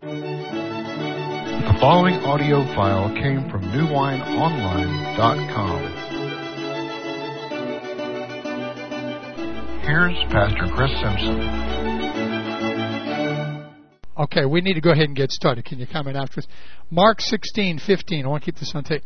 The following audio file came from newwineonline.com. Here's Pastor Chris Simpson. Okay, we need to go ahead and get started. Can you comment after us? Mark 16:15. I want to keep this on tape.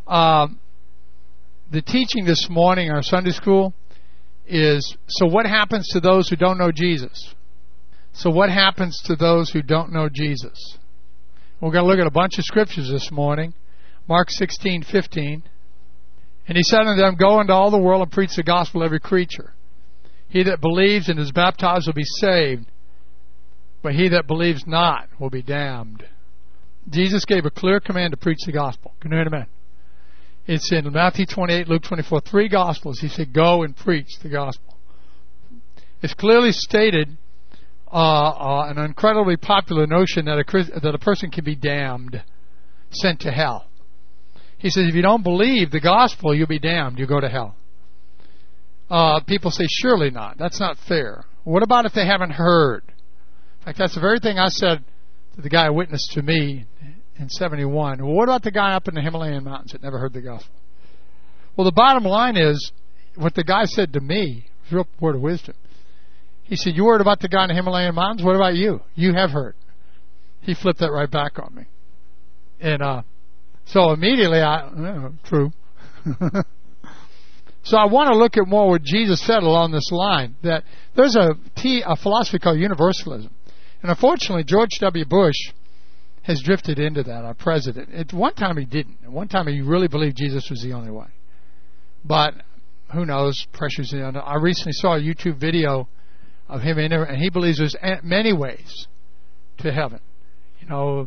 The teaching this morning in our Sunday school is, so what happens to those who don't know Jesus? So what happens to those who don't know Jesus? We're going to look at a bunch of scriptures this morning. Mark 16:15. And he said unto them, Go into all the world and preach the gospel to every creature. He that believes and is baptized will be saved, but he that believes not will be damned. Jesus gave a clear command to preach the gospel. Can you hear amen? It's in Matthew 28, Luke 24, three gospels. He said, go and preach the gospel. It's clearly stated an incredibly popular notion that a person can be damned, sent to hell. He says, if you don't believe the gospel, you'll be damned. You go to hell. People say, surely not. That's not fair. What about if they haven't heard? In fact, that's the very thing I said to the guy who witnessed to me in 71. Well, what about the guy up in the Himalayan mountains that never heard the gospel? Well, the bottom line is, what the guy said to me, was a real word of wisdom. He said, you heard about the guy in the Himalayan mountains? What about you? You have heard. He flipped that right back on me. And so immediately true. So I want to look at more what Jesus said along this line, that there's a philosophy called universalism. And unfortunately, George W. Bush has drifted into that, our president. At one time he didn't. At one time he really believed Jesus was the only way. But who knows, pressure's in. I recently saw a YouTube video of him in there, and he believes there's many ways to heaven. You know,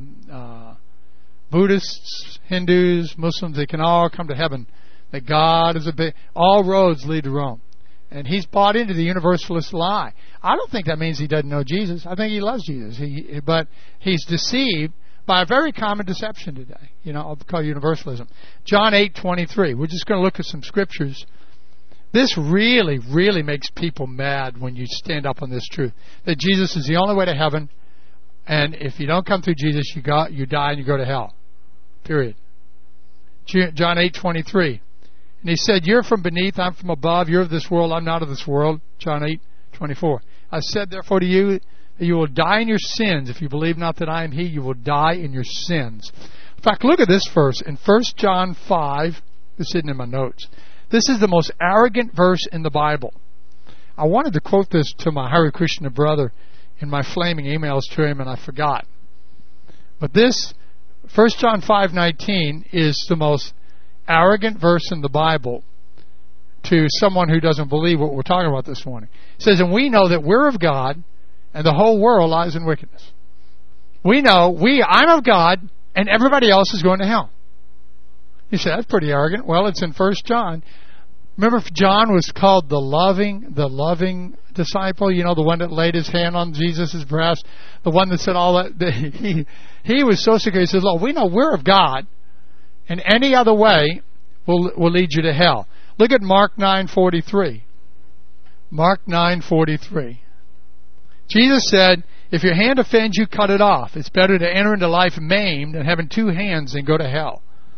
Buddhists, Hindus, Muslims, they can all come to heaven. That God is all roads lead to Rome. And he's bought into the universalist lie. I don't think that means he doesn't know Jesus. I think he loves Jesus. But he's deceived by a very common deception today. You know, I'll call universalism. John 8:23. We're just going to look at some scriptures. This really, really makes people mad when you stand up on this truth. That Jesus is the only way to heaven. And if you don't come through Jesus, you die and you go to hell. Period. John 8:23. And he said, you're from beneath, I'm from above, you're of this world, I'm not of this world. John 8:24. I said therefore to you, that you will die in your sins. If you believe not that I am he, you will die in your sins. In fact, look at this verse in 1 John 5. This isn't in my notes. This is the most arrogant verse in the Bible. I wanted to quote this to my Hare Krishna brother in my flaming emails to him, and I forgot. But this, 1 John 5:19, is the most arrogant verse in the Bible to someone who doesn't believe what we're talking about this morning. It says, and we know that we're of God, and the whole world lies in wickedness. We know, I'm of God, and everybody else is going to hell. You say, that's pretty arrogant. Well, it's in 1 John. Remember, John was called the loving disciple, you know, the one that laid his hand on Jesus' breast, the one that said all that. He was so secure. He says, Lord, we know we're of God, and any other way will lead you to hell. Look at Mark 9:43. Mark 9:43. Jesus said, if your hand offends you, cut it off. It's better to enter into life maimed than having two hands than go to hell.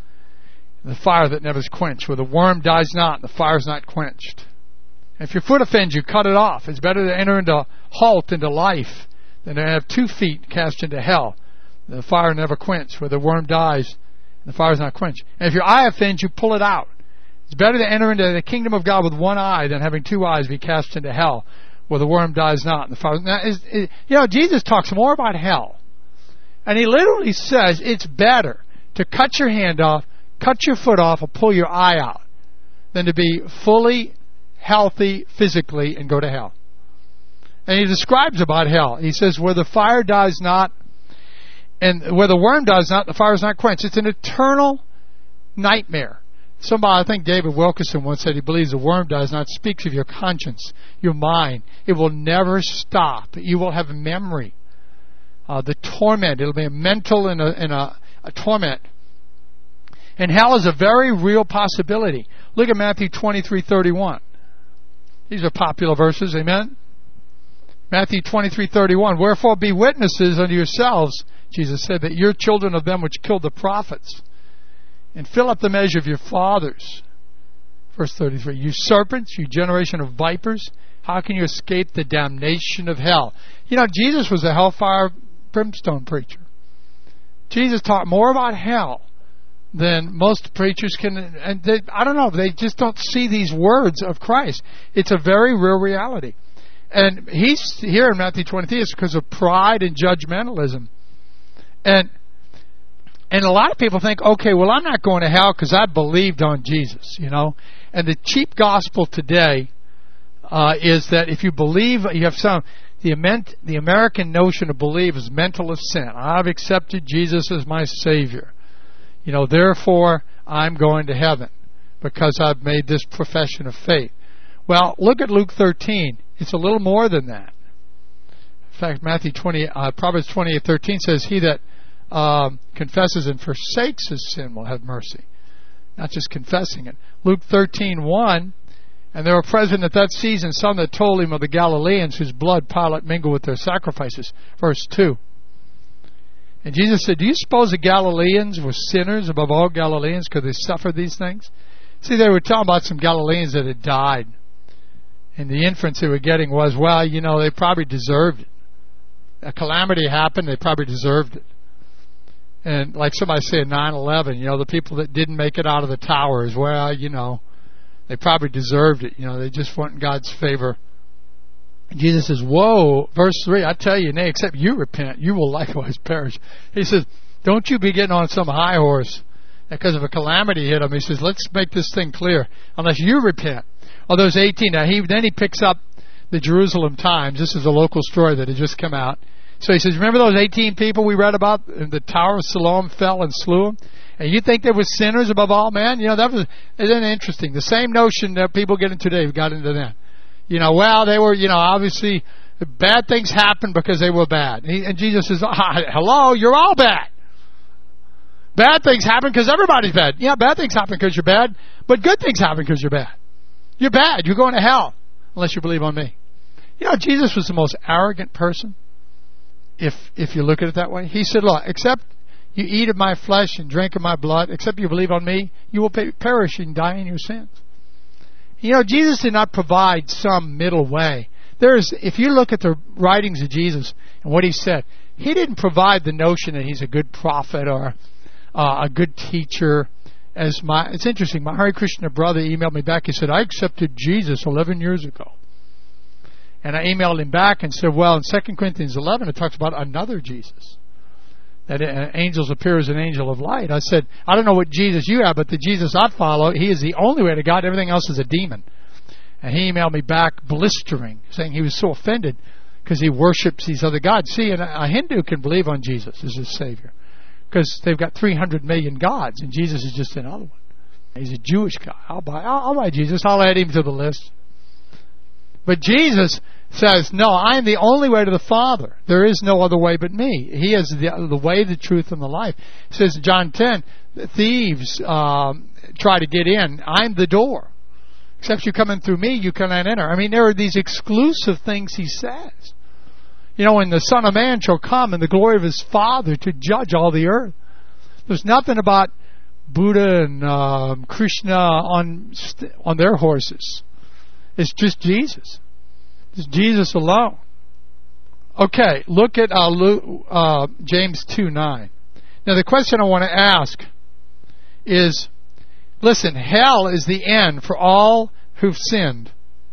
The fire that never is quenched, where the worm dies not, and the fire is not quenched. If your foot offends you, cut it off. It's better to enter into life than to have 2 feet cast into hell. The fire never quenched, where the worm dies, and the fire is not quenched. And if your eye offends you, pull it out. It's better to enter into the kingdom of God with one eye than having 2 eyes be cast into hell, where the worm dies not, and the fire. Now, Jesus talks more about hell, and he literally says it's better to cut your hand off, cut your foot off, or pull your eye out, than to be fully healthy physically and go to hell. And he describes about hell. He says, where the fire dies not, and where the worm dies not, the fire is not quenched. It's an eternal nightmare. Somebody, I think David Wilkerson once said he believes the worm dies not, speaks of your conscience, your mind. It will never stop. You will have memory. The torment, it'll be a mental and a torment. And hell is a very real possibility. Look at Matthew 23:31. These are popular verses, amen? Matthew 23:31. Wherefore be witnesses unto yourselves, Jesus said, that you're children of them which killed the prophets, and fill up the measure of your fathers. Verse 33. You serpents, you generation of vipers, how can you escape the damnation of hell? You know, Jesus was a hellfire brimstone preacher. Jesus taught more about hell than most preachers can, and I don't know, they just don't see these words of Christ. It's a very real reality. And he's here in Matthew 23, it's because of pride and judgmentalism. And a lot of people think, okay, well, I'm not going to hell because I believed on Jesus, you know. And the cheap gospel today is that if you believe, you have the American notion of believe is mental assent. I've accepted Jesus as my Savior. You know, therefore, I'm going to heaven because I've made this profession of faith. Well, look at Luke 13. It's a little more than that. In fact, Proverbs 28:13 says, he that confesses and forsakes his sin will have mercy. Not just confessing it. Luke 13:1, and there were present at that season some that told him of the Galileans whose blood Pilate mingled with their sacrifices. Verse 2. And Jesus said, do you suppose the Galileans were sinners above all Galileans because they suffered these things? See, they were talking about some Galileans that had died. And the inference they were getting was, well, you know, they probably deserved it. A calamity happened, they probably deserved it. And like somebody said, 9/11, you know, the people that didn't make it out of the towers, well, you know, they probably deserved it. You know, they just weren't in God's favor. And Jesus says, whoa, verse 3, I tell you, nay, except you repent, you will likewise perish. He says, don't you be getting on some high horse because of a calamity hit them. He says, let's make this thing clear. Unless you repent. Oh, those 18. Now, then he picks up the Jerusalem Times. This is a local story that had just come out. So he says, remember those 18 people we read about? The Tower of Siloam fell and slew them? And you think they were sinners above all men? You know, isn't it interesting? The same notion that people get into today got into then. You know, well, they were, you know, obviously bad things happened because they were bad. And Jesus says, hello, you're all bad. Bad things happen because everybody's bad. Yeah, bad things happen because you're bad, but good things happen because you're bad. You're bad. You're going to hell unless you believe on me. You know, Jesus was the most arrogant person, if you look at it that way. He said, look, except you eat of my flesh and drink of my blood, except you believe on me, you will perish and die in your sins. You know, Jesus did not provide some middle way. If you look at the writings of Jesus and what he said, he didn't provide the notion that he's a good prophet or a good teacher. It's interesting, my Hare Krishna brother emailed me back. He said, I accepted Jesus 11 years ago. And I emailed him back and said, well, in 2 Corinthians 11, it talks about another Jesus. That angels appear as an angel of light. I said, I don't know what Jesus you have, but the Jesus I follow, he is the only way to God. Everything else is a demon. And he emailed me back blistering, saying he was so offended because he worships these other gods. See, a Hindu can believe on Jesus as his Savior because they've got 300 million gods, and Jesus is just another one. He's a Jewish guy. I'll buy Jesus. I'll add him to the list. But Jesus says, no, I am the only way to the Father. There is no other way but me. He is the way, the truth, and the life. It says in John 10, thieves try to get in. I'm the door. Except you come in through me, you cannot enter. I mean, there are these exclusive things he says. You know, when the Son of Man shall come in the glory of his Father to judge all the earth. There's nothing about Buddha and Krishna on their horses. It's just Jesus. It's Jesus alone. Okay, look at James 2:9. Now the question I want to ask is, listen, hell is the end for all who've sinned.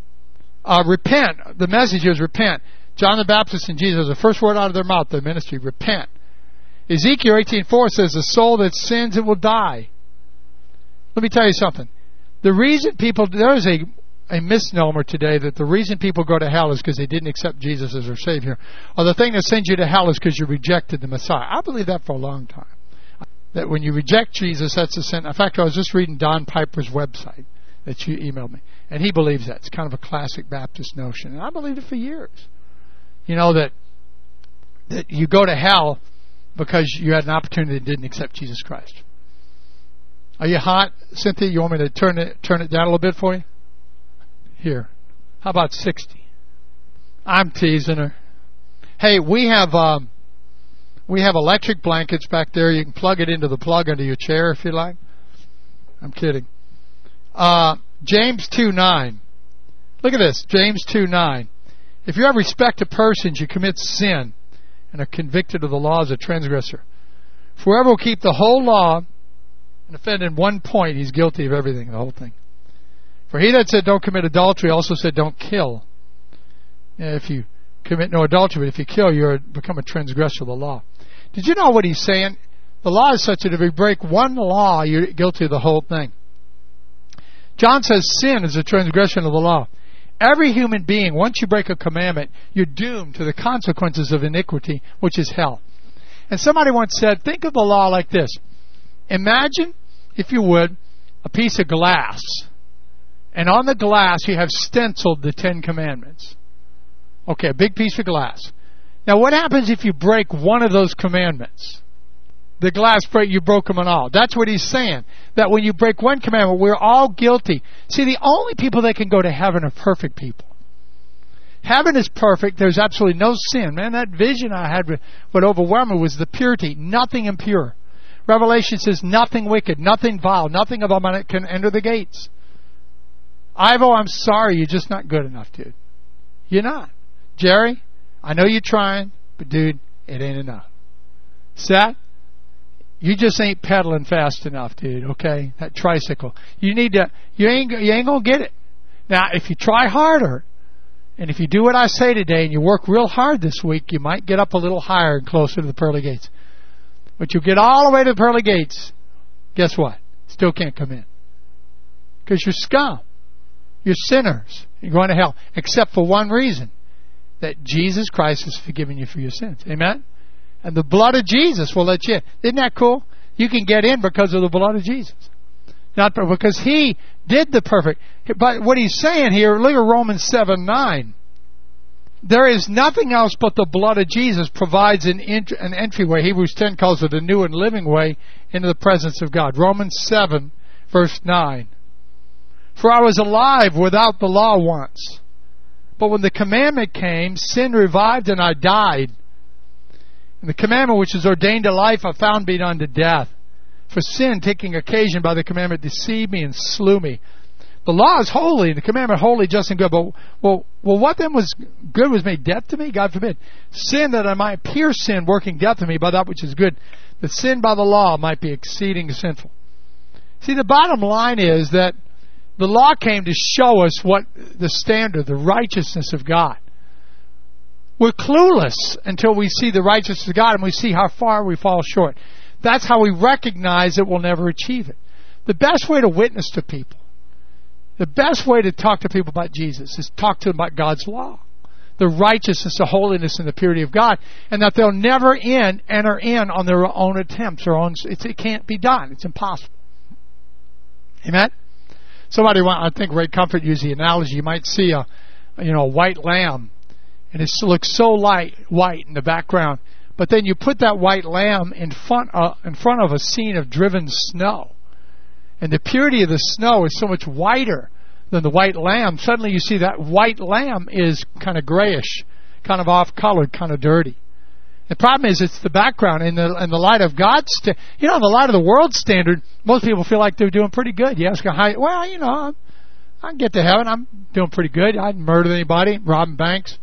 Repent. The message is repent. John the Baptist and Jesus, the first word out of their mouth, their ministry, repent. Ezekiel 18:4 says, the soul that sins, it will die. Let me tell you something. The reason there is a misnomer today that the reason people go to hell is because they didn't accept Jesus as their Savior. Or the thing that sends you to hell is because you rejected the Messiah. I believe that for a long time. That when you reject Jesus, that's a sin. In fact, I was just reading Don Piper's website that you emailed me. And he believes that. It's kind of a classic Baptist notion. And I believed it for years. You know, that you go to hell because you had an opportunity that didn't accept Jesus Christ. Are you hot, Cynthia? You want me to turn it down a little bit for you? Here. How about 60? I'm teasing her. Hey, we have electric blankets back there. You can plug it into the plug under your chair if you like. I'm kidding. James 2:9. Look at this. James 2:9. If you have respect to persons, you commit sin and are convicted of the law as a transgressor. For whoever will keep the whole law and offend in one point, he's guilty of everything, the whole thing. For he that said don't commit adultery also said don't kill. If you commit no adultery, but if you kill, you become a transgressor of the law. Did you know what he's saying? The law is such that if you break one law, you're guilty of the whole thing. John says sin is a transgression of the law. Every human being, once you break a commandment, you're doomed to the consequences of iniquity, which is hell. And somebody once said, think of the law like this. Imagine, if you would, a piece of glass. And on the glass you have stenciled the 10 Commandments. Okay, a big piece of glass. Now what happens if you break one of those commandments? The glass break, you broke them all. That's what he's saying. That when you break one commandment, we're all guilty. See, the only people that can go to heaven are perfect people. Heaven is perfect. There's absolutely no sin. Man, that vision I had, what overwhelmed me was the purity. Nothing impure. Revelation says nothing wicked, nothing vile, nothing abominable can enter the gates. Ivo, I'm sorry, you're just not good enough, dude. You're not. Jerry, I know you're trying, but dude, it ain't enough. Seth, you just ain't pedaling fast enough, dude, okay? That tricycle. You ain't gonna get it. Now, if you try harder, and if you do what I say today, and you work real hard this week, you might get up a little higher and closer to the pearly gates. But you get all the way to the pearly gates, guess what? Still can't come in. Because you're scum. You're sinners. You're going to hell. Except for one reason. That Jesus Christ has forgiven you for your sins. Amen? And the blood of Jesus will let you in. Isn't that cool? You can get in because of the blood of Jesus. Not because He did the perfect. But what He's saying here, look at Romans 7:9. There is nothing else but the blood of Jesus provides an entryway. Hebrews 10 calls it a new and living way into the presence of God. Romans 7, verse 9. For I was alive without the law once. But when the commandment came, sin revived and I died. And the commandment which is ordained to life I found being unto death. For sin, taking occasion by the commandment, deceived me and slew me. The law is holy, and the commandment holy, just and good. But well, what then was good was made death to me? God forbid. Sin that I might appear sin, working death to me by that which is good. The sin by the law might be exceeding sinful. See, the bottom line is that the law came to show us what the standard, the righteousness of God. We're clueless until we see the righteousness of God and we see how far we fall short. That's how we recognize that we'll never achieve it. The best way to witness to people, the best way to talk to people about Jesus is talk to them about God's law. The righteousness, the holiness, and the purity of God. And that they'll never enter in on their own attempts. It can't be done. It's impossible. Amen? Somebody, I think Ray Comfort used the analogy. You might see a white lamb, and it looks so white in the background. But then you put that white lamb in front of a scene of driven snow, and the purity of the snow is so much whiter than the white lamb. Suddenly you see that white lamb is kind of grayish, kind of off-colored, kind of dirty. The problem is it's the background. In the light of God's, in the light of the world's standard, most people feel like they're doing pretty good. You ask them, I can get to heaven. I'm doing pretty good. I didn't murder anybody, robbing banks.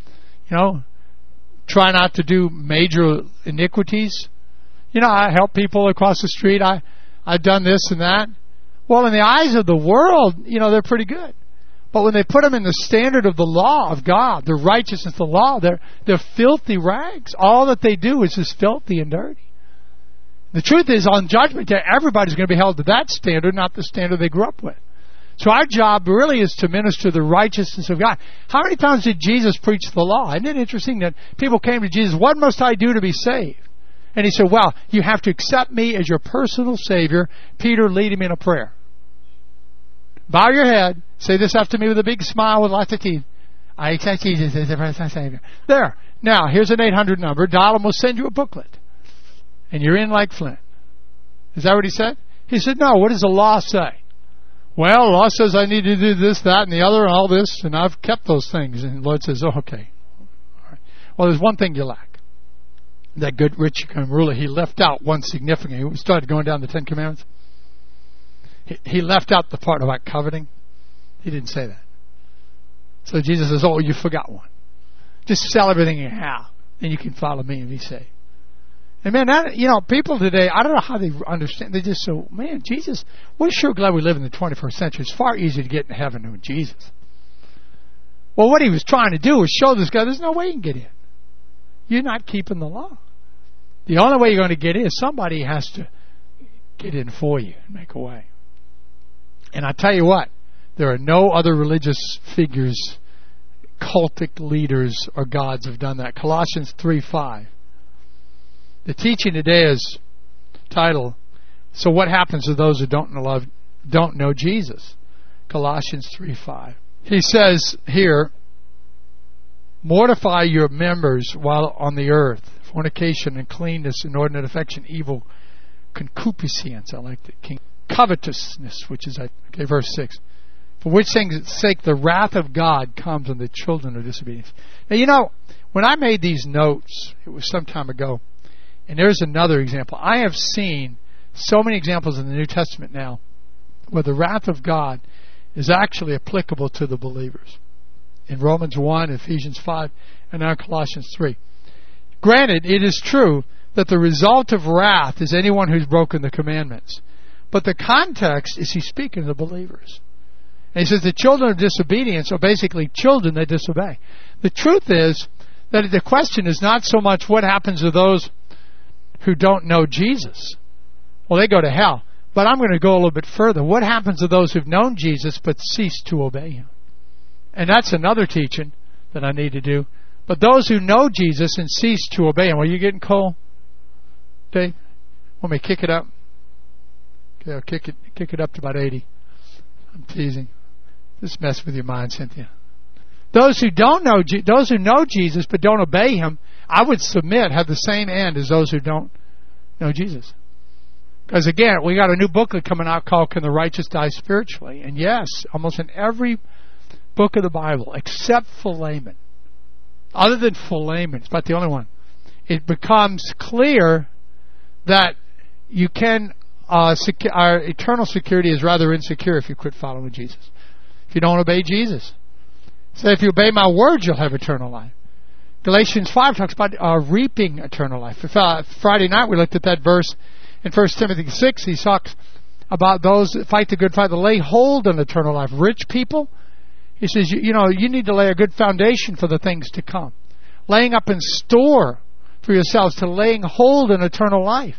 Try not to do major iniquities. I help people across the street. I've done this and that. Well, in the eyes of the world, they're pretty good. But when they put them in the standard of the law of God, the righteousness of the law, they're filthy rags. All that they do is just filthy and dirty. The truth is, on Judgment Day, everybody's going to be held to that standard, not the standard they grew up with. So our job really is to minister the righteousness of God. How many times did Jesus preach the law? Isn't it interesting that people came to Jesus, what must I do to be saved? And He said, well, you have to accept me as your personal Savior. Peter, lead him in a prayer. Bow your head. Say this after me with a big smile with lots of teeth. I accept Jesus as the personal Savior. There. Now, here's an 800 number. Dial and we'll send you a booklet. And you're in like Flint. Is that what he said? He said, no, what does the law say? Well, the law says I need to do this, that, and the other, and all this, and I've kept those things. And the Lord says, oh, okay, Well, there's one thing you lack. That good rich young ruler, he left out one significant. He started going down the Ten Commandments. He left out the part about coveting. He didn't say that. So Jesus says, oh, you forgot one. Just sell everything you have, and you can follow me and be saved. And man, people today, I don't know how they understand. They just so, man, Jesus, we're sure glad we live in the 21st century. It's far easier to get in heaven than with Jesus. Well, what he was trying to do was show this guy, there's no way you can get in. You're not keeping the law. The only way you're going to get in is somebody has to get in for you and make a way. And I tell you what, there are no other religious figures, cultic leaders, or gods have done that. Colossians 3:5. The teaching today is titled, So What Happens to Those Who Don't Know Jesus? Colossians 3:5. He says here, mortify your members while on the earth, fornication, uncleanness, inordinate affection, evil, concupiscence, I like the king, covetousness, which is, verse 6. For which things' sake the wrath of God comes on the children of disobedience. Now, when I made these notes, it was some time ago, and there's another example. I have seen so many examples in the New Testament now where the wrath of God is actually applicable to the believers. In Romans 1, Ephesians 5, and now Colossians 3. Granted, it is true that the result of wrath is anyone who's broken the commandments. But the context is he's speaking to the believers. And he says the children of disobedience are basically children that disobey. The truth is that the question is not so much what happens to those who don't know Jesus. Well, they go to hell. But I'm going to go a little bit further. What happens to those who've known Jesus but cease to obey Him? And that's another teaching that I need to do. But those who know Jesus and cease to obey Him. Are you getting cold, Dave? Want me to kick it up? Okay, I'll kick it up to about 80. I'm teasing. Just mess with your mind, Cynthia. Those who know Jesus but don't obey Him, I would submit have the same end as those who don't know Jesus. Because again, we got a new booklet coming out called Can the Righteous Die Spiritually? And yes, almost in every book of the Bible, except Philemon, other than Philemon, it's about the only one, it becomes clear that you can, our eternal security is rather insecure if you quit following Jesus. If you don't obey Jesus. So if you obey my words, you'll have eternal life. Galatians 5 talks about reaping eternal life. Friday night we looked at that verse in 1 Timothy 6. He talks about those that fight the good fight, that lay hold on eternal life. Rich people, he says, you need to lay a good foundation for the things to come. Laying up in store for yourselves to laying hold on eternal life.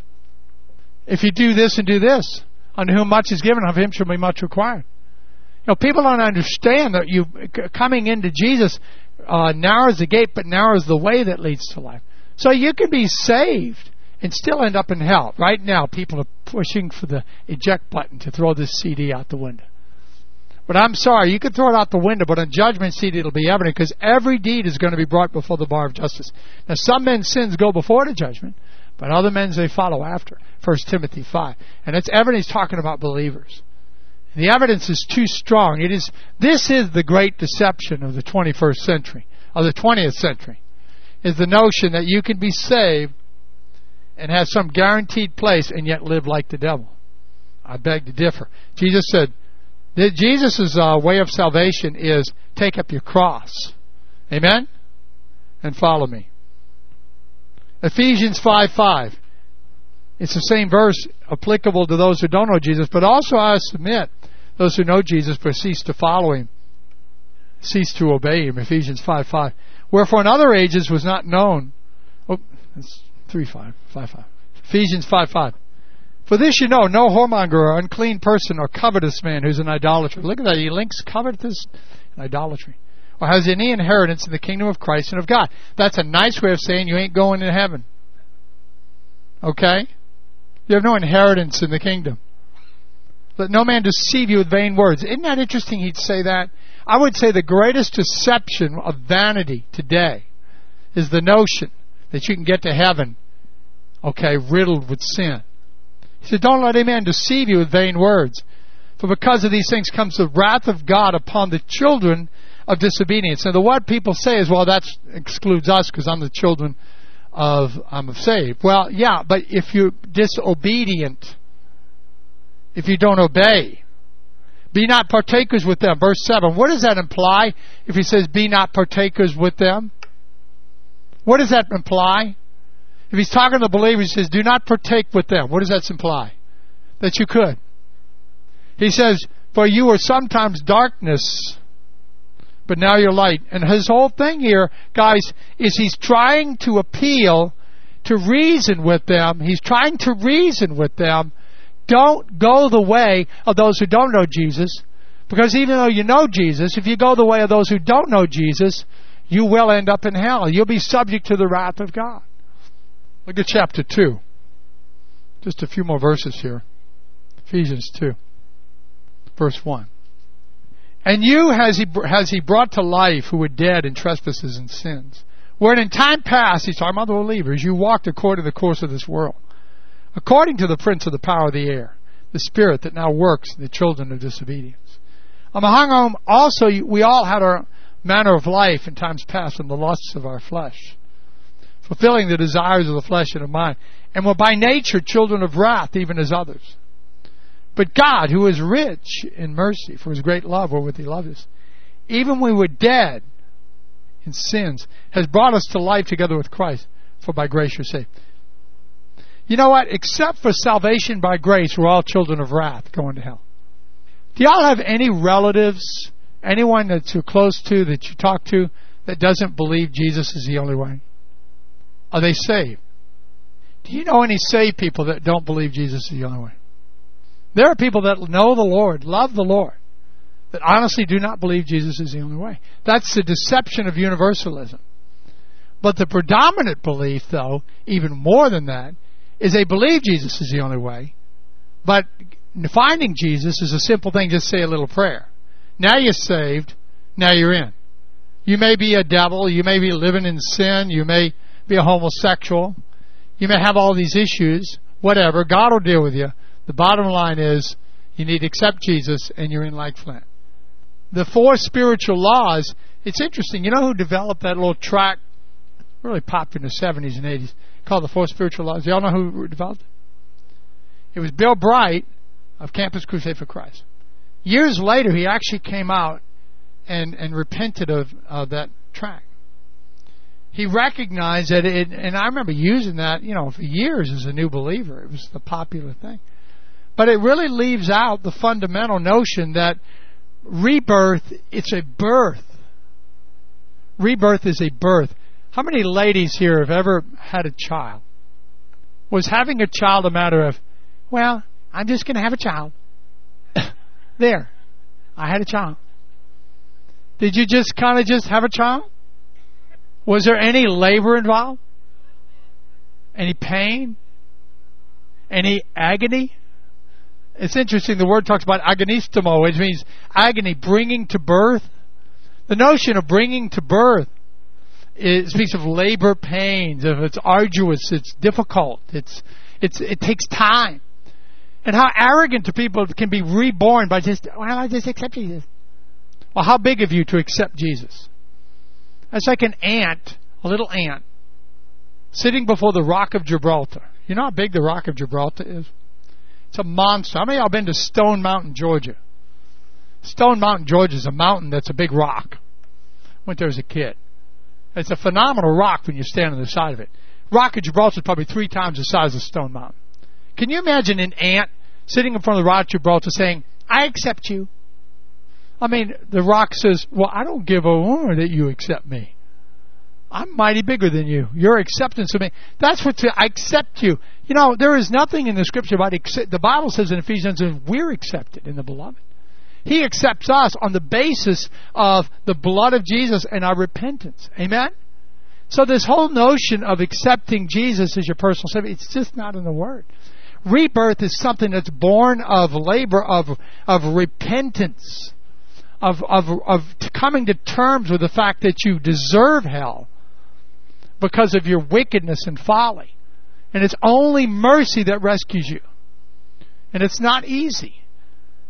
If you do this and do this, unto whom much is given, of him shall be much required. People don't understand that you coming into Jesus narrows the gate, but narrows the way that leads to life. So you can be saved and still end up in hell. Right now, people are pushing for the eject button to throw this CD out the window. But I'm sorry, you can throw it out the window, but on judgment seat it'll be evident, because every deed is going to be brought before the bar of justice. Now, some men's sins go before the judgment, but other men's they follow after. 1 Timothy 5. And it's evidence talking about believers. And the evidence is too strong. This is the great deception of the 21st century, of the 20th century, is the notion that you can be saved and have some guaranteed place and yet live like the devil. I beg to differ. Jesus said, Jesus' way of salvation is take up your cross. Amen? And follow me. Ephesians 5:5. It's the same verse applicable to those who don't know Jesus, but also I submit those who know Jesus but cease to follow Him, cease to obey Him. Ephesians 5:5. Wherefore in other ages was not known. Oh, that's 5:5. Ephesians 5:5. For this you know, no whoremonger or unclean person or covetous man who's an idolater. Look at that. He links covetous and idolatry. Or has any inheritance in the kingdom of Christ and of God. That's a nice way of saying you ain't going to heaven. Okay? You have no inheritance in the kingdom. Let no man deceive you with vain words. Isn't that interesting he'd say that? I would say the greatest deception of vanity today is the notion that you can get to heaven, riddled with sin. He said, don't let any man deceive you with vain words. For because of these things comes the wrath of God upon the children of disobedience. And the what people say is, well, that excludes us because I'm saved. Well, yeah, but if you're disobedient, if you don't obey, be not partakers with them. Verse 7, what does that imply if he says, be not partakers with them? What does that imply? If he's talking to the believers, he says, do not partake with them. What does that imply? That you could. He says, for you were sometimes darkness, but now you're light. And his whole thing here, guys, is he's trying to appeal to reason with them. He's trying to reason with them. Don't go the way of those who don't know Jesus. Because even though you know Jesus, if you go the way of those who don't know Jesus, you will end up in hell. You'll be subject to the wrath of God. Look at chapter 2. Just a few more verses here. Ephesians 2, verse 1. And you has he brought to life who were dead in trespasses and sins, wherein in time past, he's talking about the believers, you walked according to the course of this world, according to the prince of the power of the air, the spirit that now works in the children of disobedience. Among whom also we all had our manner of life in times past in the lusts of our flesh, fulfilling the desires of the flesh and of mind, and were by nature children of wrath, even as others. But God, who is rich in mercy, for his great love wherewith he loved us, even when we were dead in sins, has brought us to life together with Christ, for by grace you're saved. You know what? Except for salvation by grace, we're all children of wrath going to hell. Do y'all have any relatives, anyone that you're close to, that you talk to, that doesn't believe Jesus is the only way? Are they saved? Do you know any saved people that don't believe Jesus is the only way? There are people that know the Lord, love the Lord, that honestly do not believe Jesus is the only way. That's the deception of universalism. But the predominant belief, though, even more than that, is they believe Jesus is the only way. But finding Jesus is a simple thing, just say a little prayer. Now you're saved, now you're in. You may be a devil, you may be living in sin, you may be a homosexual, you may have all these issues, whatever, God will deal with you. The bottom line is, you need to accept Jesus and you're in like Flint. The 4 spiritual laws, it's interesting. You know who developed that little tract, really popular in the 70s and 80s, called the 4 spiritual laws? Y'all know who developed it? It was Bill Bright of Campus Crusade for Christ. Years later, he actually came out and repented of that tract. He recognized that and I remember using that, for years as a new believer. It was the popular thing. But it really leaves out the fundamental notion that rebirth, it's a birth. Rebirth is a birth. How many ladies here have ever had a child? Was having a child a matter of, well, I'm just going to have a child. There. I had a child. Did you just have a child? Was there any labor involved? Any pain? Any agony? It's interesting, the word talks about agonistemo, which means agony, bringing to birth. The notion of bringing to birth, it speaks of labor pains, of it's arduous, it's difficult, it takes time. And how arrogant to people can be reborn by I just accept Jesus. Well, how big of you to accept Jesus? That's like an ant, a little ant, sitting before the Rock of Gibraltar. You know how big the Rock of Gibraltar is? It's a monster. How many of y'all been to Stone Mountain, Georgia? Stone Mountain, Georgia is a mountain that's a big rock. Went there as a kid. It's a phenomenal rock when you stand on the side of it. Rock of Gibraltar is probably 3 times the size of Stone Mountain. Can you imagine an ant sitting in front of the Rock of Gibraltar saying, I accept you? I mean, the rock says, well, I don't give a word that you accept me. I'm mighty bigger than you. Your acceptance of me. That's what I accept you. There is nothing in the Scripture about accept. The Bible says in Ephesians we're accepted in the Beloved. He accepts us on the basis of the blood of Jesus and our repentance. Amen? So this whole notion of accepting Jesus as your personal Savior, it's just not in the Word. Rebirth is something that's born of labor, of repentance, of coming to terms with the fact that you deserve hell because of your wickedness and folly. And it's only mercy that rescues you. And it's not easy.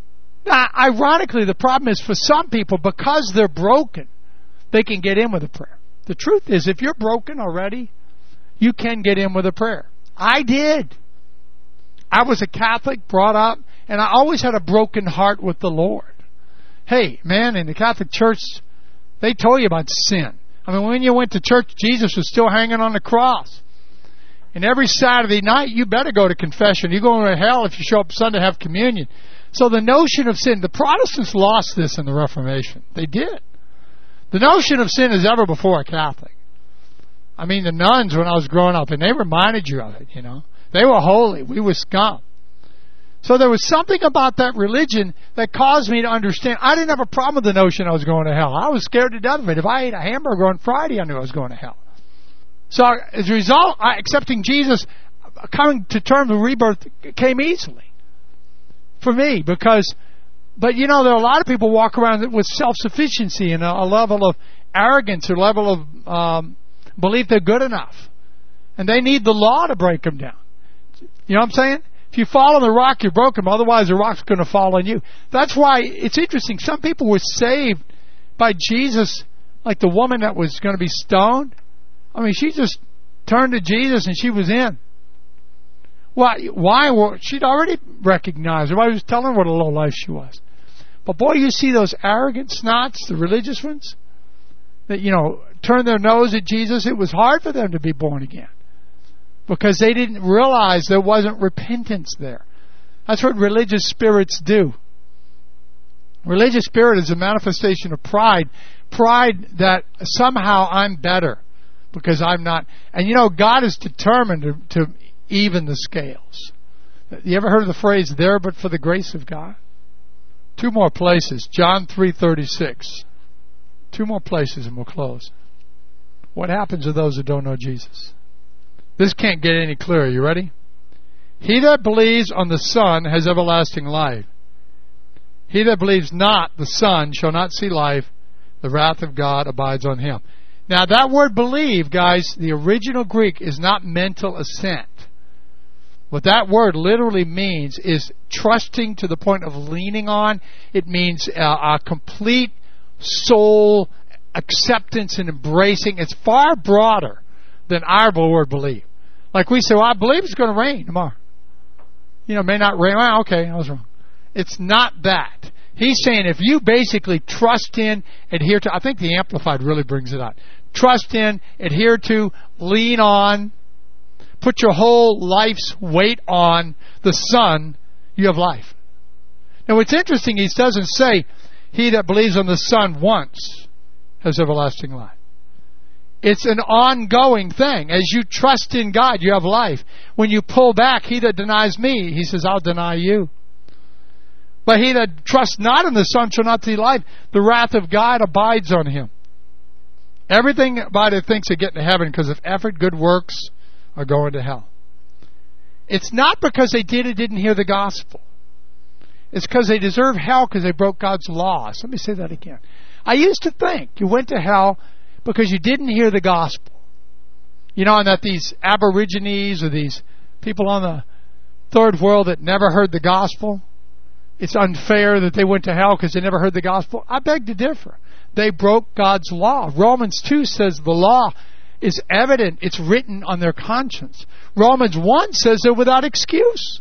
Now, ironically, the problem is for some people, because they're broken, they can get in with a prayer. The truth is, if you're broken already, you can get in with a prayer. I did. I was a Catholic, brought up, and I always had a broken heart with the Lord. Hey, man, in the Catholic Church, they told you about sin. I mean, when you went to church, Jesus was still hanging on the cross. And every Saturday night, you better go to confession. You're going to hell if you show up Sunday to have communion. So the notion of sin, the Protestants lost this in the Reformation. They did. The notion of sin is ever before a Catholic. I mean, the nuns, when I was growing up, and they reminded you of it, you know. They were holy. We were scum. So there was something about that religion that caused me to understand. I didn't have a problem with the notion I was going to hell. I was scared to death of it. If I ate a hamburger on Friday, I knew I was going to hell. So as a result, accepting Jesus, coming to terms with rebirth came easily for me but you know, there are a lot of people walk around with self-sufficiency and a level of arrogance or level of belief they're good enough. And they need the law to break them down. You know what I'm saying? If you fall on the rock, you're broken. Otherwise, the rock's going to fall on you. That's why it's interesting. Some people were saved by Jesus, like the woman that was going to be stoned. I mean, she just turned to Jesus and she was in. Why? Well, she'd already recognized her. I was telling her what a low life she was. But boy, you see those arrogant snots, the religious ones, that, you know, turn their nose at Jesus. It was hard for them to be born again because they didn't realize there wasn't repentance there. That's what religious spirits do. Religious spirit is a manifestation of pride. Pride that somehow I'm better because I'm not. And you know, God is determined to even the scales. You ever heard of the phrase, there but for the grace of God? Two more places. John 3:36. Two more places and we'll close. What happens to those who don't know Jesus? This can't get any clearer. You ready? He that believes on the Son has everlasting life. He that believes not the Son shall not see life. The wrath of God abides on him. Now that word believe, guys, the original Greek is not mental assent. What that word literally means is trusting to the point of leaning on. It means a complete soul acceptance and embracing. It's far broader than our word believe. Like we say, well, I believe it's going to rain tomorrow. You know, it may not rain. Well, okay, I was wrong. It's not that. He's saying if you basically trust in, adhere to, I think the Amplified really brings it out. Trust in, adhere to, lean on, put your whole life's weight on the Son, you have life. Now what's interesting, he doesn't say, he that believes on the Son once has everlasting life. It's an ongoing thing. As you trust in God, you have life. When you pull back, he that denies me, he says, I'll deny you. But he that trusts not in the Son shall not see life. The wrath of God abides on him. Everything about it thinks of getting to heaven because of effort, good works, are going to hell. It's not because they did or didn't hear the gospel. It's because they deserve hell because they broke God's laws. Let me say that again. I used to think you went to hell because you didn't hear the gospel. You know, and that these aborigines or these people on the third world that never heard the gospel, it's unfair that they went to hell because they never heard the gospel. I beg to differ. They broke God's law. Romans 2 says the law is evident. It's written on their conscience. Romans 1 says they're without excuse.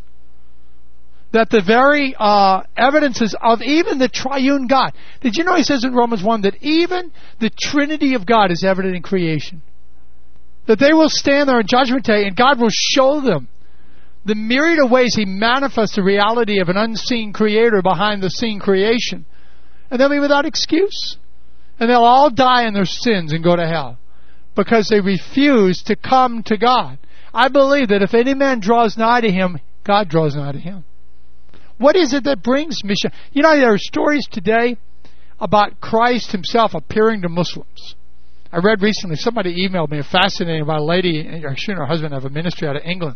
That the very evidences of even the triune God. Did you know he says in Romans 1 that even the Trinity of God is evident in creation? That they will stand there on Judgment Day and God will show them the myriad of ways he manifests the reality of an unseen creator behind the seen creation. And they'll be without excuse. And they'll all die in their sins and go to hell. Because they refuse to come to God. I believe that if any man draws nigh to him, God draws nigh to him. What is it that brings mission? You know, there are stories today about Christ himself appearing to Muslims. I read recently, somebody emailed me fascinating about a lady, she and her husband have a ministry out of England.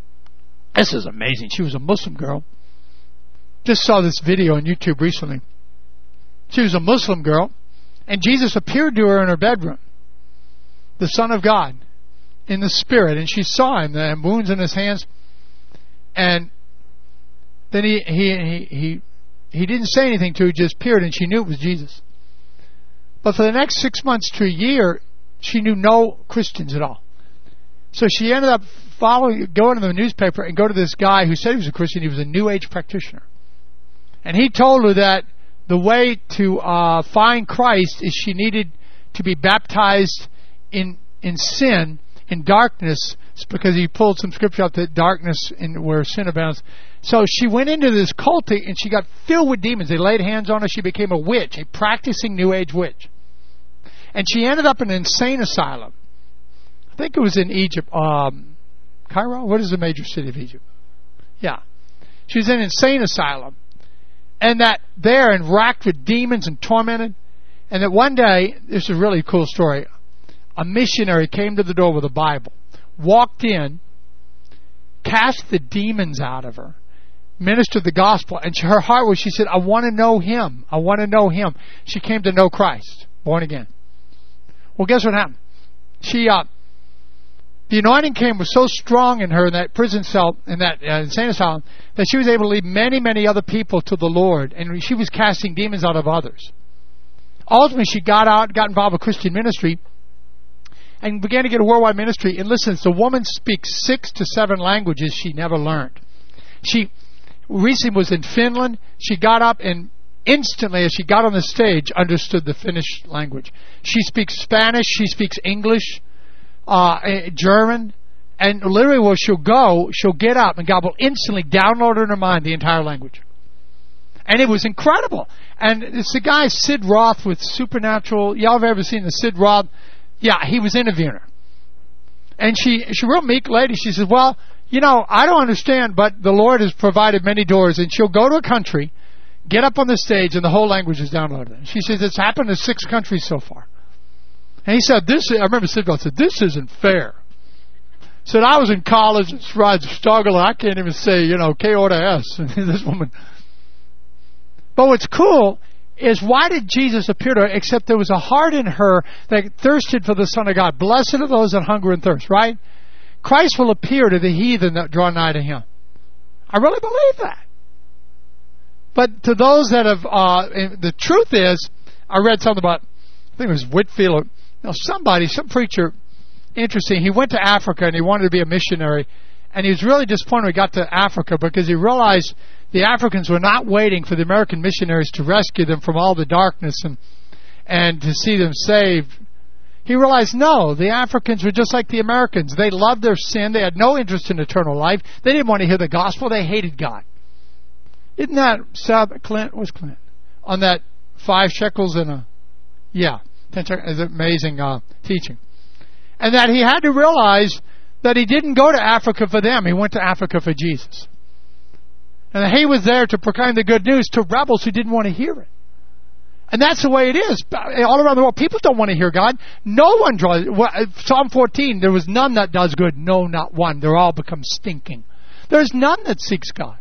This is amazing. She was a Muslim girl. Just saw this video on YouTube recently. She was a Muslim girl, and Jesus appeared to her in her bedroom. The Son of God, in the Spirit, and she saw him, the wounds in his hands, and then he he didn't say anything to her, just appeared, and she knew it was Jesus. But for the next 6 months to a year, she knew no Christians at all. So she ended up going to the newspaper and go to this guy who said he was a Christian. He was a New Age practitioner. And he told her that the way to find Christ is she needed to be baptized in sin, in darkness, because he pulled some scripture out that darkness in where sin abounds. So she went into this cult and she got filled with demons. They laid hands on her. She became a witch, a practicing New Age witch. And she ended up in an insane asylum. I think it was in Egypt. Cairo? What is the major city of Egypt? Yeah. She was in an insane asylum. And that there and racked with demons and tormented. And that one day, this is a really cool story, a missionary came to the door with a Bible, walked in, cast the demons out of her, ministered the gospel, and her heart was, she said, I want to know Him. I want to know Him. She came to know Christ, born again. Well, guess what happened? The anointing was so strong in her in that prison cell, in that insane asylum, that she was able to lead many, many other people to the Lord, and she was casting demons out of others. Ultimately, she got out, got involved with Christian ministry, and began to get a worldwide ministry. And listen, the woman speaks 6 to 7 languages she never learned. She recently was in Finland. She got up and instantly, as she got on the stage, understood the Finnish language. She speaks Spanish. She speaks English, German, and literally where she'll go, she'll get up and God will instantly download in her mind the entire language. And it was incredible. And it's the guy Sid Roth with Supernatural. Y'all have ever seen the Sid Roth? Yeah, he was interviewing her. And she's a real meek lady. She says, well, I don't understand, but the Lord has provided many doors. And she'll go to a country, get up on the stage, and the whole language is downloaded. And she says, it's happened in 6 countries so far. And he said, I remember Sid Roth said, this isn't fair. Said, I was in college and tried to struggle, and I can't even say, K or to S. And this woman. But what's cool is, why did Jesus appear to her? Except there was a heart in her that thirsted for the Son of God. Blessed are those that hunger and thirst, right? Christ will appear to the heathen that draw nigh to Him. I really believe that. But to those that have, the truth is, I read something about, I think it was Whitfield, some preacher, interesting, he went to Africa and he wanted to be a missionary, and he was really disappointed when he got to Africa because he realized the Africans were not waiting for the American missionaries to rescue them from all the darkness and to see them saved. He realized, no, the Africans were just like the Americans. They loved their sin. They had no interest in eternal life. They didn't want to hear the gospel. They hated God. Isn't that Clint? Where's Clint? On that 5 shekels and 10 shekels. It's amazing teaching. And that he had to realize that he didn't go to Africa for them. He went to Africa for Jesus. And that he was there to proclaim the good news to rebels who didn't want to hear it. And that's the way it is. All around the world, people don't want to hear God. No one draws. Psalm 14, there was none that does good. No, not one. They're all become stinking. There's none that seeks God.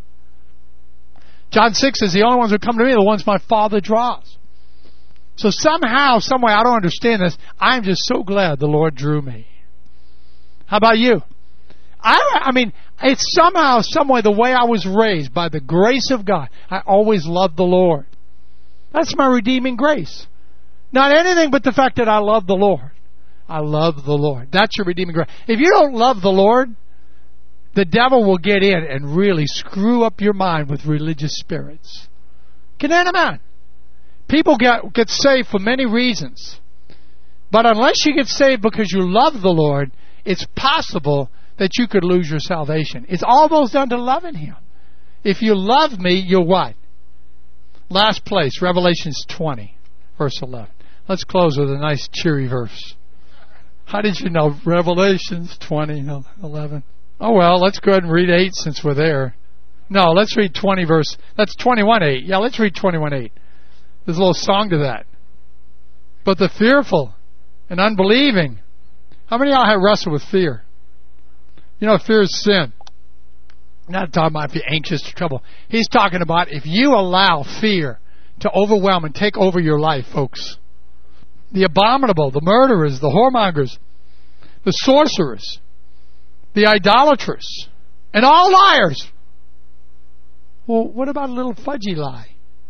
John 6 says, the only ones who come to me are the ones my Father draws. So somehow, some way, I don't understand this, I'm just so glad the Lord drew me. How about you? I mean, it's somehow, some way, the way I was raised, by the grace of God, I always loved the Lord. That's my redeeming grace. Not anything but the fact that I love the Lord. I love the Lord. That's your redeeming grace. If you don't love the Lord, the devil will get in and really screw up your mind with religious spirits. Can you imagine? People get saved for many reasons. But unless you get saved because you love the Lord, it's possible that you could lose your salvation. It's all boils down to loving Him. If you love me, you'll what? Last place, Revelations 20, verse 11. Let's close with a nice cheery verse. How did you know Revelations 20, 11? Oh, well, let's go ahead and read 8 since we're there. No, let's read 20 verse. That's 21:8. Yeah, let's read 21:8. There's a little song to that. But the fearful and unbelieving. How many of y'all have wrestled with fear? Fear is sin. Not talking about if you're anxious or trouble. He's talking about if you allow fear to overwhelm and take over your life, folks. The abominable, the murderers, the whoremongers, the sorcerers, the idolaters, and all liars. Well, what about a little fudgy lie?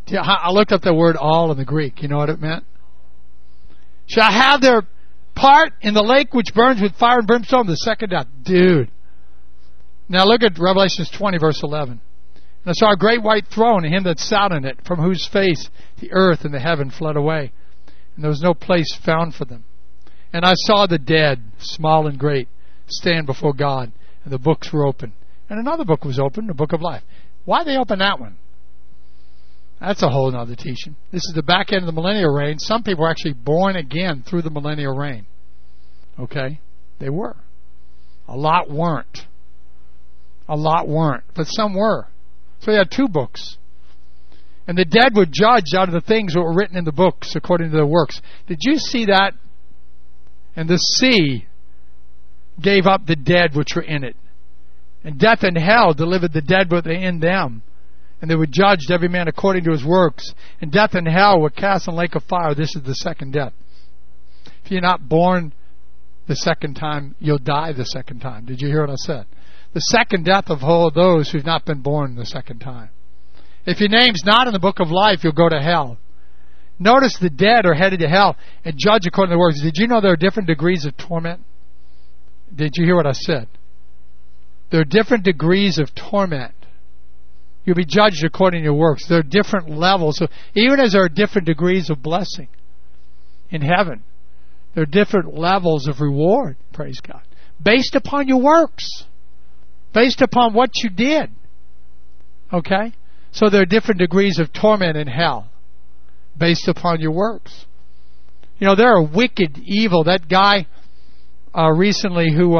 I looked up the word all in the Greek. You know what it meant? Shall have their part in the lake which burns with fire and brimstone, the second death. Dude. Now look at Revelation 20, verse 11. And I saw a great white throne, and him that sat on it, from whose face the earth and the heaven fled away. And there was no place found for them. And I saw the dead, small and great, stand before God, and the books were open. And another book was opened, the book of life. Why they open that one? That's a whole other teaching. This is the back end of the millennial reign. Some people were actually born again through the millennial reign. Okay? They were. A lot weren't. A lot weren't. But some were. So they had two books. And the dead were judged out of the things that were written in the books according to their works. Did you see that? And the sea gave up the dead which were in it. And death and hell delivered the dead which were in them. And they were judged every man according to his works. And death and hell were cast in the lake of fire. This is the second death. If you're not born the second time, you'll die the second time. Did you hear what I said? The second death of all those who've not been born the second time. If your name's not in the book of life, you'll go to hell. Notice the dead are headed to hell and judged according to their works. Did you know there are different degrees of torment? Did you hear what I said? There are different degrees of torment. You'll be judged according to your works. There are different levels. So even as there are different degrees of blessing in heaven, there are different levels of reward, praise God, based upon your works, based upon what you did. Okay? So there are different degrees of torment in hell based upon your works. You know, there are wicked, evil. That guy recently who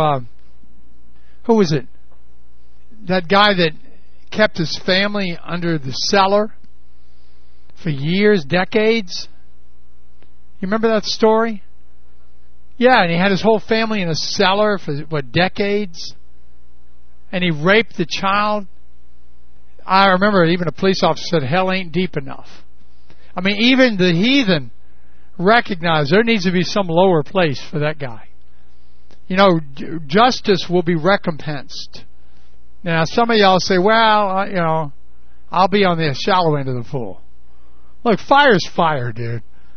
was it? That guy that kept his family under the cellar for years, decades. You remember that story? Yeah, and he had his whole family in a cellar for, decades? And he raped the child. I remember even a police officer said, hell ain't deep enough. I mean, even the heathen recognize there needs to be some lower place for that guy. You know, justice will be recompensed. Now, some of y'all say, well, you know, I'll be on the shallow end of the pool. Look, fire's fire, dude.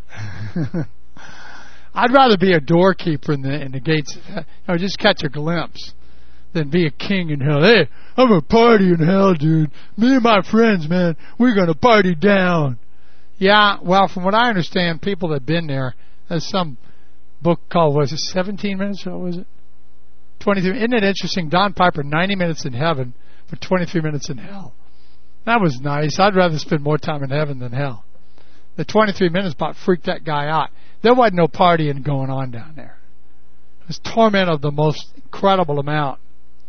I'd rather be a doorkeeper in the gates, you know, just catch a glimpse, than be a king in hell. Hey, I'm a party in hell, dude. Me and my friends, man, we're going to party down. Yeah, well, from what I understand, people that have been there, there's some book called, was it 17 minutes? What was it? 23. Isn't it interesting? Don Piper, 90 minutes in heaven, but 23 minutes in hell. That was nice. I'd rather spend more time in heaven than hell. The 23 minutes about freaked that guy out. There wasn't no partying going on down there. It was torment of the most incredible amount.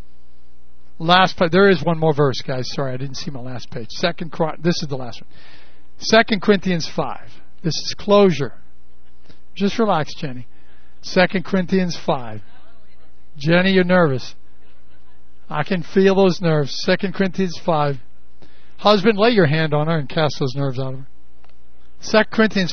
There is one more verse, guys. Sorry, I didn't see my last page. This is the last one. 2 Corinthians 5. This is closure. Just relax, Jenny. 2 Corinthians 5. Jenny, you're nervous. I can feel those nerves. 2 Corinthians 5. Husband, lay your hand on her and cast those nerves out of her. 2 Corinthians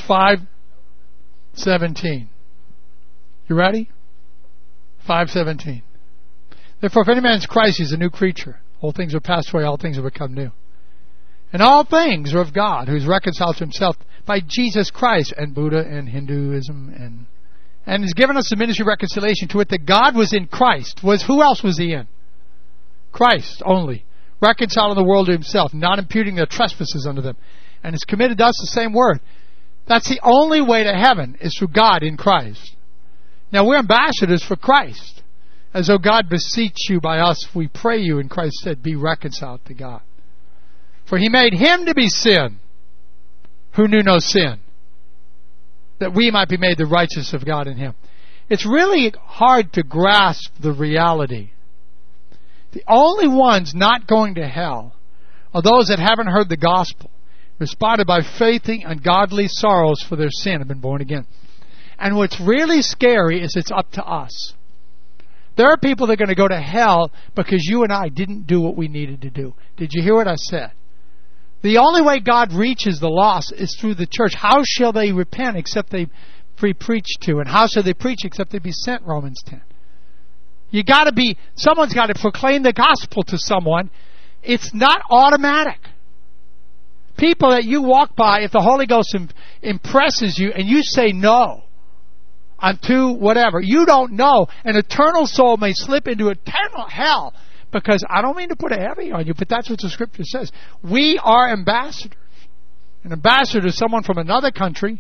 5:17. You ready? 5:17. Therefore, if any man is Christ, he's a new creature. All things are passed away, all things have become new. And all things are of God, who is reconciled to himself by Jesus Christ, and Buddha and Hinduism, and has given us the ministry of reconciliation, to it that God was in Christ. Who else was he in? Christ only. Reconciling the world to himself, not imputing their trespasses unto them. And has committed to us the same word. That's the only way to heaven, is through God in Christ. Now we're ambassadors for Christ. As though God beseech you by us, we pray you, and Christ said, be reconciled to God. For he made him to be sin, who knew no sin, that we might be made the righteousness of God in him. It's really hard to grasp the reality. The only ones not going to hell are those that haven't heard the gospel, responded by faith in ungodly sorrows for their sin, have been born again. And what's really scary is it's up to us. There are people that are going to go to hell because you and I didn't do what we needed to do. Did you hear what I said? The only way God reaches the lost is through the church. How shall they repent except they be preached to? And how shall they preach except they be sent? Romans 10. Someone's got to proclaim the gospel to someone. It's not automatic. People that you walk by, if the Holy Ghost impresses you and you say no unto whatever, you don't know. An eternal soul may slip into eternal hell because, I don't mean to put a heavy on you, but that's what the Scripture says. We are ambassadors. An ambassador is someone from another country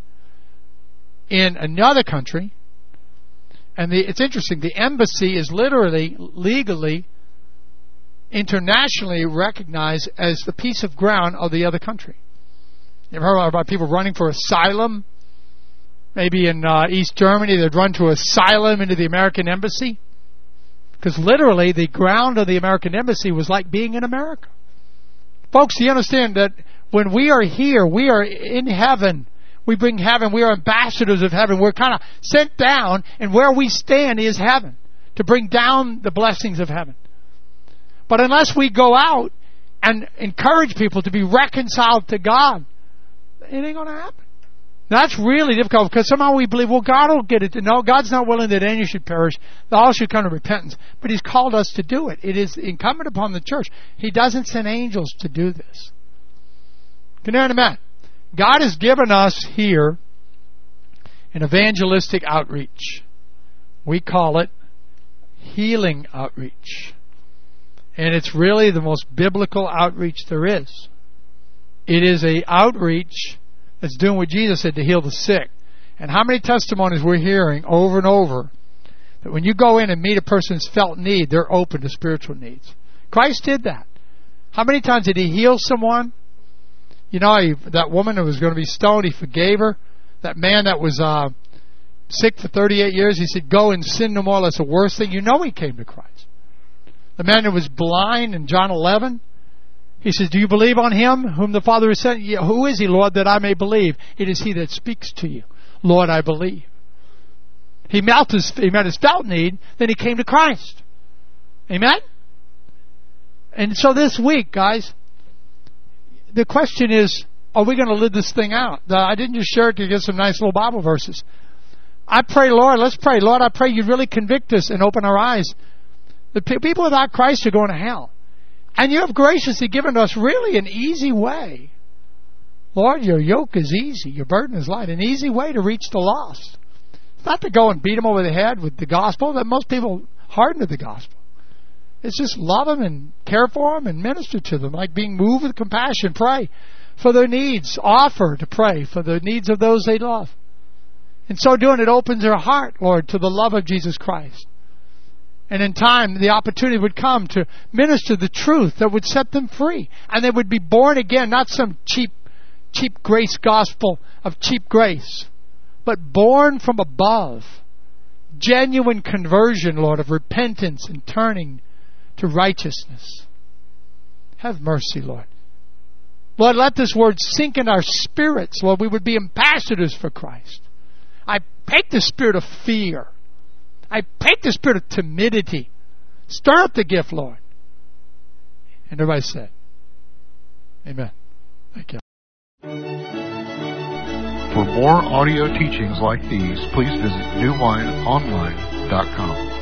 in another country. And it's interesting, the embassy is literally, legally, internationally recognized as the piece of ground of the other country. You ever heard about people running for asylum? Maybe in East Germany, they'd run to asylum into the American embassy. Because literally, the ground of the American embassy was like being in America. Folks, do you understand that when we are here, we are in heaven. We bring heaven. We are ambassadors of heaven. We're kind of sent down, and where we stand is heaven, to bring down the blessings of heaven. But unless we go out and encourage people to be reconciled to God, it ain't going to happen. That's really difficult, because somehow we believe, well, God will get it. No, God's not willing that any should perish, that all should come to repentance. But He's called us to do it. It is incumbent upon the church. He doesn't send angels to do this. Can you hear amen? God has given us here an evangelistic outreach. We call it healing outreach. And it's really the most biblical outreach there is. It is an outreach that's doing what Jesus said, to heal the sick. And how many testimonies we're hearing over and over that when you go in and meet a person's felt need, they're open to spiritual needs. Christ did that. How many times did He heal someone? You know, that woman who was going to be stoned, He forgave her. That man that was sick for 38 years, He said, go and sin no more. That's the worst thing. You know, he came to Christ. The man who was blind in John 11, He says, do you believe on Him whom the Father has sent? Yeah, who is He, Lord, that I may believe? It is He that speaks to you. Lord, I believe. He met his felt need, then he came to Christ. Amen? And so this week, guys, the question is, are we going to live this thing out? I didn't just share it to get some nice little Bible verses. I pray, Lord, let's pray. Lord, I pray You'd really convict us and open our eyes. The people without Christ are going to hell. And You have graciously given us really an easy way. Lord, Your yoke is easy. Your burden is light. An easy way to reach the lost. It's not to go and beat them over the head with the gospel. That most people harden to the gospel. It's just love them and care for them and minister to them. Like being moved with compassion. Pray for their needs. Offer to pray for the needs of those they love. In so doing, it opens their heart, Lord, to the love of Jesus Christ. And in time, the opportunity would come to minister the truth that would set them free. And they would be born again, not some cheap grace gospel of cheap grace, but born from above. Genuine conversion, Lord, of repentance and turning to righteousness. Have mercy, Lord. Lord, let this word sink in our spirits, Lord. We would be ambassadors for Christ. I break the spirit of fear. I break the spirit of timidity. Stir up the gift, Lord. And everybody said, amen. Thank you. For more audio teachings like these, please visit newwineonline.com.